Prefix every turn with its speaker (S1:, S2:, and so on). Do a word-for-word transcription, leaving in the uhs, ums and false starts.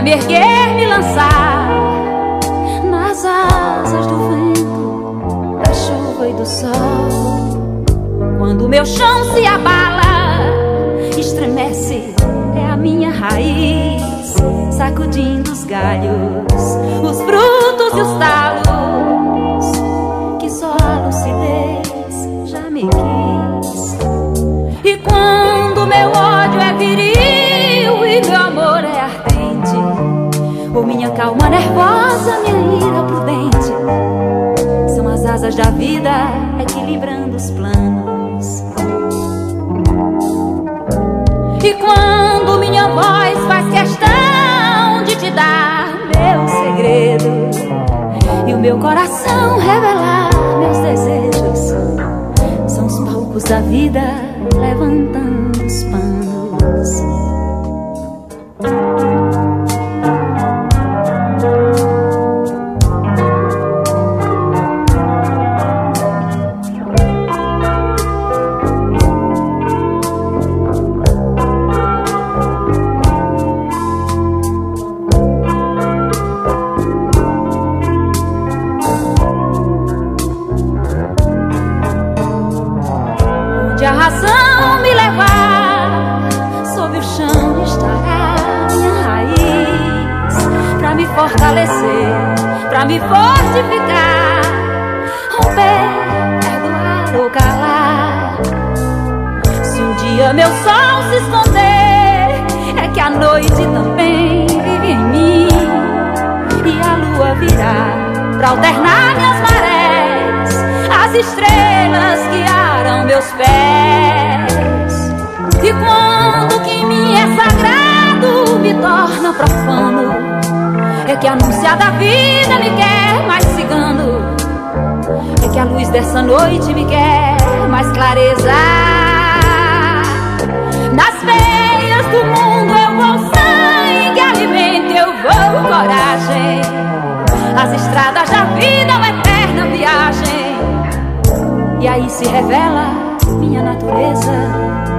S1: pra me erguer, me lançar nas asas do vento, da chuva e do sol. Quando meu chão se abala, estremece, é a minha raiz sacudindo os galhos, os frutos e os talos, que só a lucidez já me quis. E quando meu ódio é viril e meu amor é ardente, ou minha calma nervosa, minha ira prudente, são as asas da vida equilibrando os planos. E quando minha voz faz questão de te dar meu segredo e o meu coração revelar meus desejos, são os palcos da vida levantando os panos. Onde a razão me levar, sob o chão estará minha raiz, pra me fortalecer, pra me fortificar, romper, perdoar ou calar. Se um dia meu sol se esconder, é que a noite também vive em mim, e a lua virá pra alternar minhas marés, as estrelas guiaram meus pés. E quando o que em mim é sagrado me torna profano, é que a anúncia da vida me quer mais cigano, é que a luz dessa noite me quer mais clareza. Nas veias do mundo eu vou sangue, alimento eu vou coragem, as estradas da vida é uma eterna viagem, e aí se revela minha natureza.